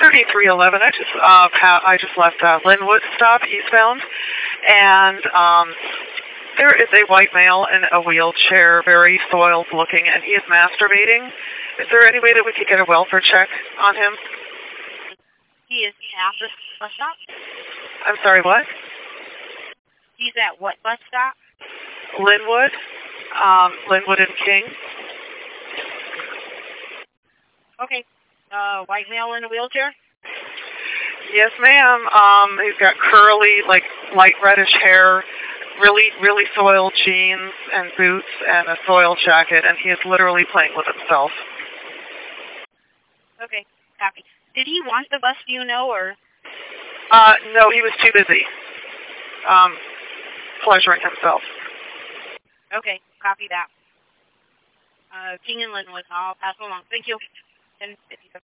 3311. I just left Linwood stop eastbound, and there is a white male in a wheelchair, very soiled looking, and he is masturbating. Is there any way that we could get a welfare check on him? He is at the bus stop? I'm sorry, what? He's at what bus stop? Linwood. Linwood and King. Okay. White male in a wheelchair? Yes, ma'am. He's got curly, like, light reddish hair, really soiled jeans and boots and a soiled jacket, and he is literally playing with himself. Okay, copy. Did he want the bus, do you know, or? No, he was too busy. Pleasuring himself. Okay, copy that. King and Linwood, I'll pass along. Thank you. 10:57.